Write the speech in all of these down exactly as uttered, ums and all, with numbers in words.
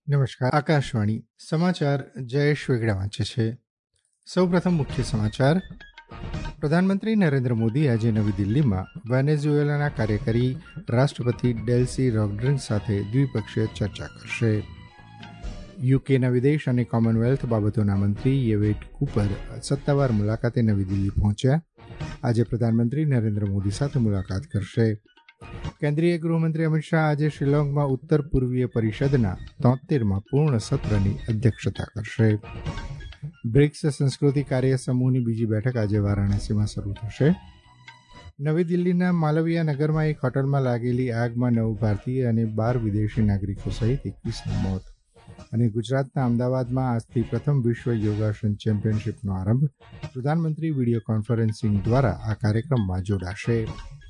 નમસ્કાર. આકાશવાણી સમાચાર જયેશ વેગડા વાંચે છે. સૌપ્રથમ મુખ્ય સમાચાર. પ્રધાનમંત્રી નરેન્દ્ર મોદી આજે નવી દિલ્હીમાં વેનેઝુએલાના કાર્યકારી રાષ્ટ્રપતિ ડેલ્સી રોડ્રિગ્સ સાથે દ્વિપક્ષીય ચર્ચા કરશે. યુકેના વિદેશ અને કોમનવેલ્થ બાબતોના મંત્રી યેવેટ કૂપર સત્તાવાર મુલાકાતે નવી દિલ્હી પહોંચ્યા. આજે પ્રધાનમંત્રી નરેન્દ્ર મોદી સાથે મુલાકાત કરશે. કેન્દ્રીય ગૃહમંત્રી અમિત શાહ આજે શિલોંગમાં ઉત્તર પૂર્વીય પરિષદના તોતેરમાં પૂર્ણ સત્રની અધ્યક્ષતા કરશે. બ્રિક્સ સંસ્કૃતિ કાર્ય સમૂહની બીજી બેઠક આજે વારાણસીમાં શરૂ થશે. નવી દિલ્હીના માલવીયા નગરમાં એક હોટલમાં લાગેલી આગમાં નવ ભારતીય અને બાર વિદેશી નાગરિકો સહિત એકવીસના મોત. અને ગુજરાતના અમદાવાદમાં આજથી પ્રથમ વિશ્વ યોગાસન ચેમ્પિયનશીપનો આરંભ. પ્રધાનમંત્રી વિડીયો કોન્ફરન્સિંગ દ્વારા આ કાર્યક્રમમાં જોડાશે.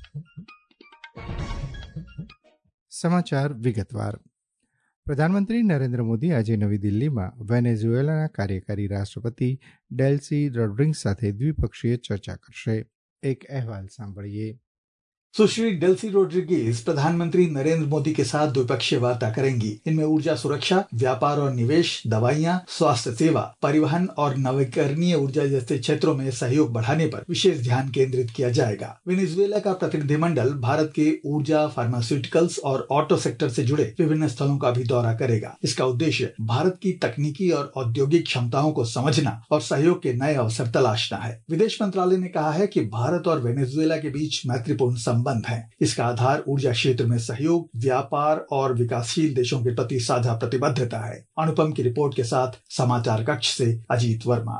સમાચાર વિગતવાર. પ્રધાનમંત્રી નરેન્દ્ર મોદી આજે નવી દિલ્હીમાં વેનેઝુએલાના કાર્યકારી રાષ્ટ્રપતિ ડેલ્સી રોડ્રિગ્સ સાથે દ્વિપક્ષીય ચર્ચા કરશે. એક અહેવાલ સાંભળીએ. सुश्री डेल्सी रोड्रिगेज प्रधानमंत्री नरेंद्र मोदी के साथ द्विपक्षीय वार्ता करेंगी. इनमें ऊर्जा सुरक्षा, व्यापार और निवेश, दवाइयां, स्वास्थ्य सेवा, परिवहन और नवीकरणीय ऊर्जा जैसे क्षेत्रों में सहयोग बढ़ाने पर विशेष ध्यान केंद्रित किया जाएगा. वेनेजुएला का प्रतिनिधिमंडल भारत के ऊर्जा, फार्मास्यूटिकल्स और ऑटो सेक्टर से जुड़े विभिन्न स्थलों का भी दौरा करेगा. इसका उद्देश्य भारत की तकनीकी और औद्योगिक क्षमताओं को समझना और सहयोग के नए अवसर तलाशना है. विदेश मंत्रालय ने कहा है कि भारत और वेनेजुएला के बीच मैत्रीपूर्ण संबंध है. इसका आधार ऊर्जा क्षेत्र में सहयोग, व्यापार और विकासशील देशों के प्रति साझा प्रतिबद्धता है. अनुपम की रिपोर्ट के साथ समाचार कक्ष से अजीत वर्मा.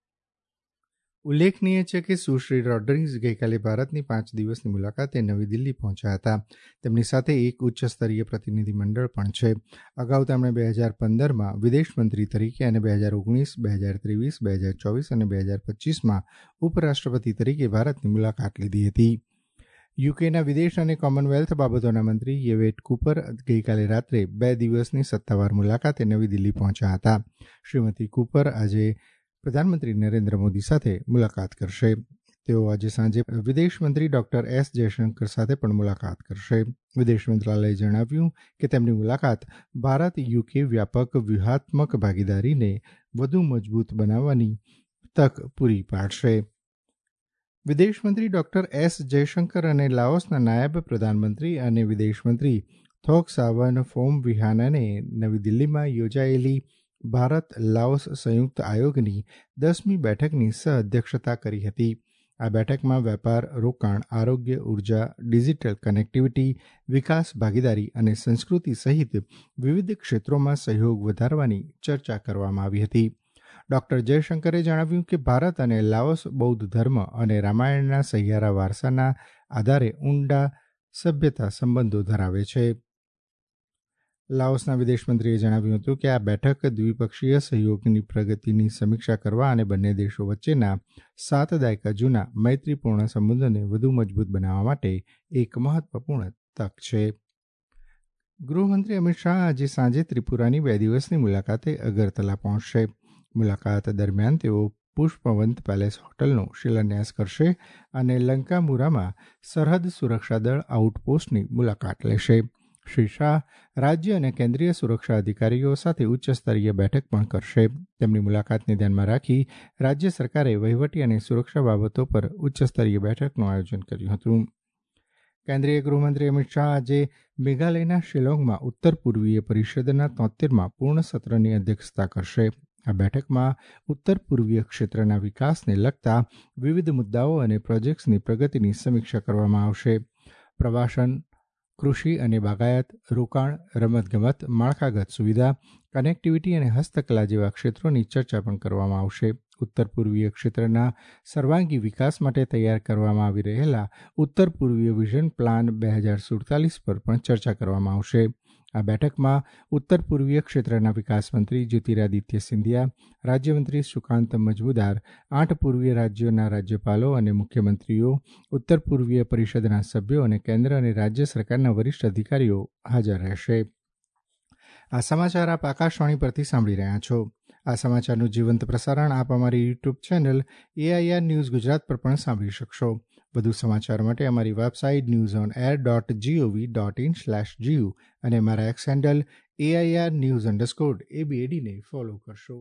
ઉલ્લેખનીય છે કે સુશ્રી રોડ્રિગ્સ ગઈકાલે ભારતની પાંચ દિવસની મુલાકાતે નવી દિલ્હી પહોંચ્યા હતા. તેમની સાથે એક ઉચ્ચ સ્તરીય પ્રતિનિધિમંડળ પણ છે. અગાઉ તેમણે બે હજાર પંદરમાં વિદેશ મંત્રી તરીકે અને બે હજાર ઓગણીસ બે હજાર ત્રેવીસ બે હજાર ચોવીસ અને બે હજાર પચીસમાં ઉપરાષ્ટ્રપતિ તરીકે ભારતની મુલાકાત લીધી હતી. યુકેના વિદેશ અને કોમનવેલ્થ બાબતોના મંત્રી યેવેટ કૂપર ગઈકાલે રાત્રે બે દિવસની સત્તાવાર મુલાકાતે નવી દિલ્હી પહોંચ્યા હતા. શ્રીમતી કૂપર આજે પ્રધાનમંત્રી નરેન્દ્ર મોદી સાથે મુલાકાત કરશે. તેઓ આજે સાંજે વિદેશ મંત્રી ડોક્ટર એસ જયશંકર સાથે પણ મુલાકાત કરશે. વિદેશ મંત્રાલયે જણાવ્યું કે તેમની મુલાકાત ભારત યુકે વ્યાપક વ્યૂહાત્મક ભાગીદારીને વધુ મજબૂત બનાવવાની તક પૂરી પાડશે. વિદેશમંત્રી ડોક્ટર એસ જયશંકર અને લાઓસના નાયબ પ્રધાનમંત્રી અને વિદેશમંત્રી થોક સાવન ફોમ વિહાનાને નવી દિલ્હીમાં યોજાયેલી ભારત લાઓસ સંયુક્ત આયોગની દસમી બેઠકની સહઅધ્યક્ષતા કરી હતી. આ બેઠકમાં વેપાર, રોકાણ, આરોગ્ય, ઉર્જા, ડિજિટલ કનેક્ટિવિટી, વિકાસ ભાગીદારી અને સંસ્કૃતિ સહિત વિવિધ ક્ષેત્રોમાં સહયોગ વધારવાની ચર્ચા કરવામાં આવી હતી. ડોક્ટર જયશંકરે જણાવ્યું કે ભારત અને લાઓસ બૌદ્ધ ધર્મ અને રામાયણના સહિયારા વારસાના આધારે ઊંડા સભ્યતા સંબંધો ધરાવે છે. લાઓસના વિદેશમંત્રીએ જણાવ્યું હતું કે આ બેઠક દ્વિપક્ષીય સહયોગની પ્રગતિની સમીક્ષા કરવા અને બંને દેશો વચ્ચેના સાત દાયકા જૂના મૈત્રીપૂર્ણ સંબંધોને વધુ મજબૂત બનાવવા માટે એક મહત્વપૂર્ણ તક છે. ગૃહમંત્રી અમિત શાહ આજે સાંજે ત્રિપુરાની બે દિવસની મુલાકાતે અગરતલા પહોંચશે. મુલાકાત દરમિયાન તેઓ પુષ્પવંત પેલેસ હોટલનો શિલાન્યાસ કરશે અને લંકામુરામાં સરહદ સુરક્ષા દળ આઉટપોસ્ટની મુલાકાત લેશે. શ્રી શાહ રાજ્ય અને કેન્દ્રીય સુરક્ષા અધિકારીઓ સાથે ઉચ્ચસ્તરીય બેઠક પણ કરશે. તેમની મુલાકાતને ધ્યાનમાં રાખી રાજ્ય સરકારે વહીવટી અને સુરક્ષા બાબતો પર ઉચ્ચસ્તરીય બેઠકનું આયોજન કર્યું હતું. કેન્દ્રીય ગૃહમંત્રી અમિત શાહ આજે મેઘાલયના શિલોંગમાં ઉત્તર પૂર્વીય પરિષદના તોતેરમાં પૂર્ણ સત્રની અધ્યક્ષતા કરશે. આ બેઠકમાં ઉત્તર પૂર્વીય ક્ષેત્રના વિકાસને લગતા વિવિધ મુદ્દાઓ અને પ્રોજેક્ટ્સની પ્રગતિની સમીક્ષા કરવામાં આવશે. પ્રવાસન, કૃષિ અને બાગાયત, રોકાણ, રમતગમત, માળખાગત સુવિધા, કનેક્ટિવિટી અને હસ્તકલા જેવા ક્ષેત્રોની ચર્ચા પણ કરવામાં આવશે. ઉત્તર પૂર્વીય ક્ષેત્રના સર્વાંગી વિકાસ માટે તૈયાર કરવામાં આવી રહેલા ઉત્તર પૂર્વીય વિઝન પ્લાન બે હજાર સુડતાલીસ પર પણ ચર્ચા કરવામાં આવશે. આ બેઠકમાં ઉત્તર પૂર્વીય ક્ષેત્રના વિકાસ મંત્રી જ્યોતિરાદિત્ય સિંધિયા, રાજ્યમંત્રી સુકાંત મજમુદાર, આઠ પૂર્વીય રાજ્યોના રાજ્યપાલો અને મુખ્યમંત્રીઓ, ઉત્તર પૂર્વીય પરિષદના સભ્યો અને કેન્દ્ર અને રાજ્ય સરકારના વરિષ્ઠ અધિકારીઓ હાજર રહેશે. આ સમાચાર આપ આકાશવાણી પરથી સાંભળી રહ્યા છો. આ સમાચારનું જીવંત પ્રસારણ આપ અમારી YouTube channel AIR news Gujarat પર પણ સાંભળી શકશો. વધુ સમાચાર માટે અમારી website news on air dot GOV dot in slash GU અને અમારા X handle AIR news underscore એબીએડીને ફોલો કરશો.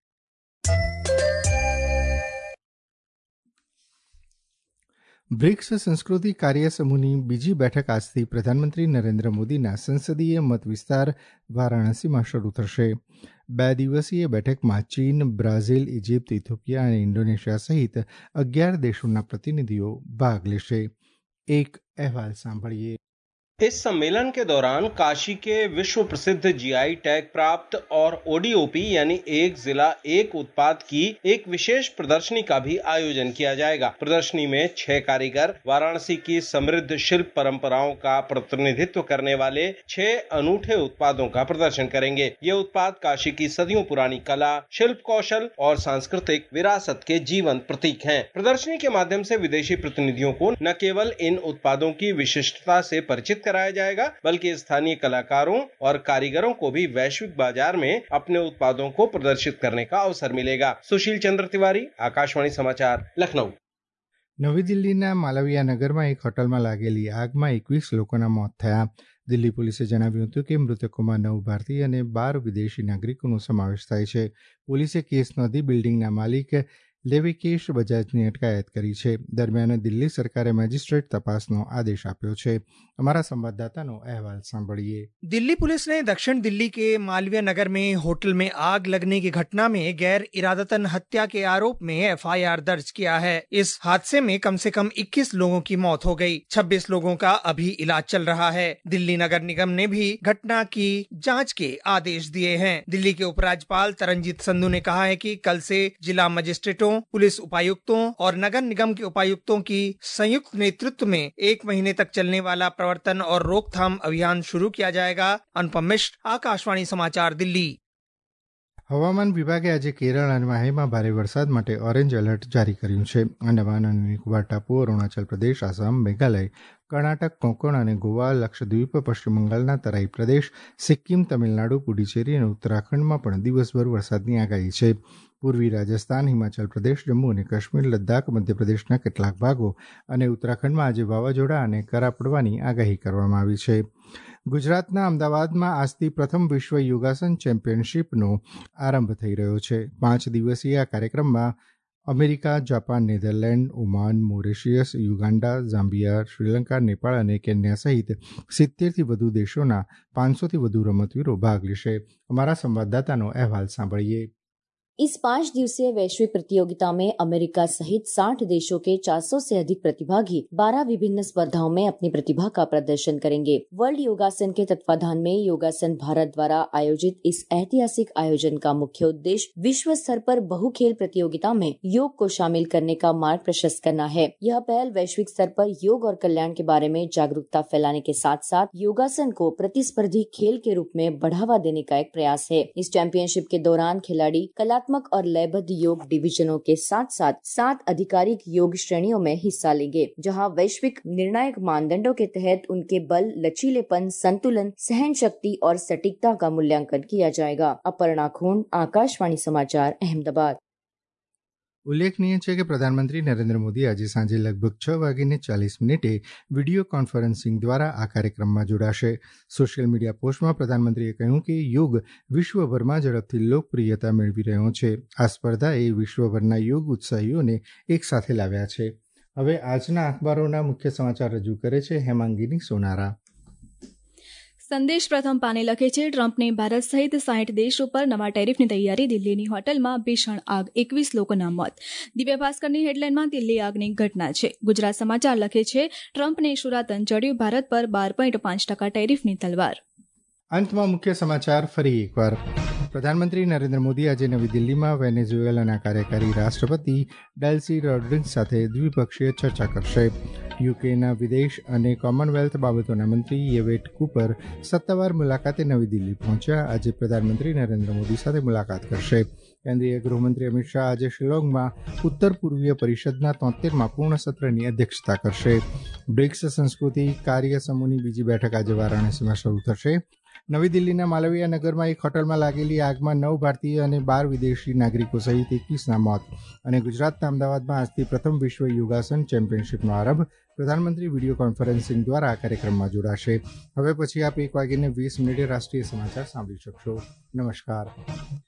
બ્રિક્સ સંસ્કૃતિ કાર્ય સમૂહની બીજી બેઠક આજથી પ્રધાનમંત્રી નરેન્દ્ર મોદીના સંસદીય મત વિસ્તાર વારાણસીમાં શરૂ થશે. બે દિવસીય બેઠકમાં ચીન, બ્રાઝિલ, ઇજિપ્ત, ઇથોપિયા અને ઇન્ડોનેશિયા સહિત અગિયાર દેશોના પ્રતિનિધિઓ ભાગ લેશે. એક અહેવાલ સાંભળીએ. इस सम्मेलन के दौरान काशी के विश्व प्रसिद्ध जीआई टैग प्राप्त और ओडीओपी यानी एक जिला एक उत्पाद की एक विशेष प्रदर्शनी का भी आयोजन किया जाएगा. प्रदर्शनी में छह कारीगर वाराणसी की समृद्ध शिल्प परंपराओं का प्रतिनिधित्व करने वाले छह अनूठे उत्पादों का प्रदर्शन करेंगे. ये उत्पाद काशी की सदियों पुरानी कला, शिल्प कौशल और सांस्कृतिक विरासत के जीवंत प्रतीक हैं. प्रदर्शनी के माध्यम से विदेशी प्रतिनिधियों को न केवल इन उत्पादों की विशिष्टता से परिचित कराया जाएगा बल्कि स्थानीय कलाकारों और कारीगरों को भी वैश्विक बाजार में अपने उत्पादों को प्रदर्शित करने का अवसर मिलेगा. सुशील चंद्र तिवारी, आकाशवाणी समाचार, लखनऊ. નવી દિલ્હીના માલવીયા નગરમાં એક હોટલમાં લાગેલી આગમાં એકવીસ લોકોના મોત થયા. દિલ્હી પોલીસે જણાવ્યું હતું કે મૃતકોમાં નવ ભારતીય અને બાર વિદેશી નાગરિકોનો સમાવેશ થાય છે. પોલીસે કેસ નોંધી બિલ્ડિંગના માલિક લેવિકેશ બજાજની અટકાયત કરી છે. દરમિયાન દિલ્હી સરકારે મેજિસ્ટ્રેટ તપાસનો આદેશ આપ્યો છે. हमारा संवाददाता नो अहवाल सांभळिए. दिल्ली पुलिस ने दक्षिण दिल्ली के मालवीय नगर में होटल में आग लगने की घटना में गैर इरादतन हत्या के आरोप में एफआईआर दर्ज किया है. इस हादसे में कम से कम इक्कीस लोगों की मौत हो गई. छब्बीस लोगों का अभी इलाज चल रहा है. दिल्ली नगर निगम ने भी घटना की जांच के आदेश दिए हैं. दिल्ली के उपराज्यपाल तरनजीत संधू ने कहा है कि कल से जिला मजिस्ट्रेटों, पुलिस उपायुक्तों और नगर निगम के उपायुक्तों की संयुक्त नेतृत्व में एक महीने तक चलने वाला प्रवर्तन और रोकथाम अभियान शुरू किया जाएगा. अनुपम मिश्र, आकाशवाणी समाचार, दिल्ही. હવામાન વિભાગે આજે કેરળ અને માહેમાં ભારે વરસાદ માટે ઓરેન્જ એલર્ટ જારી કર્યું છે. અંડમાન અને નિકોબાર ટાપુઓ, અરુણાચલ પ્રદેશ, આસામ, મેઘાલય, કર્ણાટક, કોંકણ અને ગોવા, લક્ષદ્વીપ, પશ્ચિમ બંગાળના તરાઈ પ્રદેશ, સિક્કિમ, તમિલનાડુ, પુડુચેરી અને ઉત્તરાખંડમાં પણ દિવસભર વરસાદની આગાહી છે. પૂર્વી રાજસ્થાન, હિમાચલ પ્રદેશ, જમ્મુ અને કાશ્મીર, લદ્દાખ, મધ્યપ્રદેશના કેટલાક ભાગો અને ઉત્તરાખંડમાં આજે વાવાઝોડા અને કરા પડવાની આગાહી કરવામાં આવી છે. ગુજરાતના અમદાવાદમાં આજથી પ્રથમ વિશ્વ યોગાસન ચેમ્પિયનશીપનો આરંભ થઈ રહ્યો છે. પાંચ દિવસીય આ કાર્યક્રમમાં America, Japan, Netherland, Oman, Mauritius, Uganda, Zambia, Sri Lanka, Nepal અને કેન્યા સહિત સિત્તેરથી વધુ દેશોના પાંચસોથી વધુ રમતવીરો ભાગ લેશે. અમારા સંવાદદાતાનો અહેવાલ સાંભળીએ. इस पाँच दिवसीय वैश्विक प्रतियोगिता में अमेरिका सहित साठ देशों के चार सौ से अधिक प्रतिभागी बारह विभिन्न स्पर्धाओं में अपनी प्रतिभा का प्रदर्शन करेंगे. वर्ल्ड योगासन के तत्वाधान में योगासन भारत द्वारा आयोजित इस ऐतिहासिक आयोजन का मुख्य उद्देश्य विश्व स्तर पर बहुखेल प्रतियोगिता में योग को शामिल करने का मार्ग प्रशस्त करना है. यह पहल वैश्विक स्तर पर योग और कल्याण के बारे में जागरूकता फैलाने के साथ साथ योगासन को प्रतिस्पर्धी खेल के रूप में बढ़ावा देने का एक प्रयास है. इस चैंपियनशिप के दौरान खिलाड़ी कला और लयबद्ध योग डिवीजनों के साथ साथ सात आधिकारिक योग श्रेणियों में हिस्सा लेंगे, जहां वैश्विक निर्णायक मानदंडों के तहत उनके बल, लचीलेपन, संतुलन, सहन शक्ति और सटीकता का मूल्यांकन किया जाएगा. अपर्णा खून, आकाशवाणी समाचार, अहमदाबाद. ઉલ્લેખનીય છે કે પ્રધાનમંત્રી નરેન્દ્ર મોદી આજે સાંજે લગભગ છ વાગીને ચાલીસ મિનિટે વિડીયો કોન્ફરન્સિંગ દ્વારા આ કાર્યક્રમમાં જોડાશે. સોશિયલ મીડિયા પોસ્ટમાં પ્રધાનમંત્રીએ કહ્યું કે યોગ વિશ્વભરમાં ઝડપથી લોકપ્રિયતા મેળવી રહ્યો છે. આ સ્પર્ધાએ વિશ્વભરના યોગ ઉત્સાહીઓને એક સાથે લાવ્યા છે. હવે આજના અખબારોના મુખ્ય સમાચાર રજૂ કરે છે હેમાંગીની સોનારા. સંદેશ પ્રથમ પાને લખે છે, ટ્રમ્પને ભારત સહિત સાઠ દેશો પર નવા ટેરિફની તૈયારી. દિલ્હીની હોટલમાં ભીષણ આગ, એકવીસ લોકોના મોત. દિવ્ય ભાસ્કરની હેડલાઇનમાં દિલ્હી આગની ઘટના છે. ગુજરાત સમાચાર લખે છે, ટ્રમ્પને શુરાતન ચડ્યું, ભારત પર બાર પોઈન્ટ પાંચ ટકા ટેરિફની તલવાર. અંતમાં મુખ્ય સમાચાર ફરી એકવાર. પ્રધાનમંત્રી નરેન્દ્ર મોદી આજે નવી દિલ્હીમાં વેનેઝુએલાના કાર્યકારી રાષ્ટ્રપતિ ડેલ્સી રોડ્રિગ્સ સાથે દ્વિપક્ષીય ચર્ચા કરશે. યુકેના વિદેશ અને કોમનવેલ્થ બાબતોના મંત્રી યેવેટ કૂપર સત્તાવાર મુલાકાતે નવી દિલ્હી પહોંચ્યા. આજે પ્રધાનમંત્રી નરેન્દ્ર મોદી સાથે મુલાકાત કરશે. કેન્દ્રીય ગૃહમંત્રી અમિત શાહ આજે શિલોંગમાં ઉત્તર પૂર્વીય પરિષદના તોતેરમાં પૂર્ણ સત્રની અધ્યક્ષતા કરશે. બ્રિક્સ સંસ્કૃતિ કાર્ય સમૂહની બીજી બેઠક આજે વારાણસીમાં શરૂ થશે. નવી દિલ્હીના માલવીયા નગરમાં એક હોટલમાં લાગેલી આગમાં નવ ભારતીય અને બાર વિદેશી નાગરિકો સહિત એકવીસના મોત. અને ગુજરાતના અમદાવાદમાં આજથી પ્રથમ વિશ્વ યોગાસન ચેમ્પિયનશીપનો આરંભ. પ્રધાનમંત્રી વિડીયો કોન્ફરન્સિંગ દ્વારા આ કાર્યક્રમમાં જોડાશે. હવે પછી આપ એક વાગીને વીસ મિનિટે રાષ્ટ્રીય સમાચાર સાંભળી શકશો. નમસ્કાર.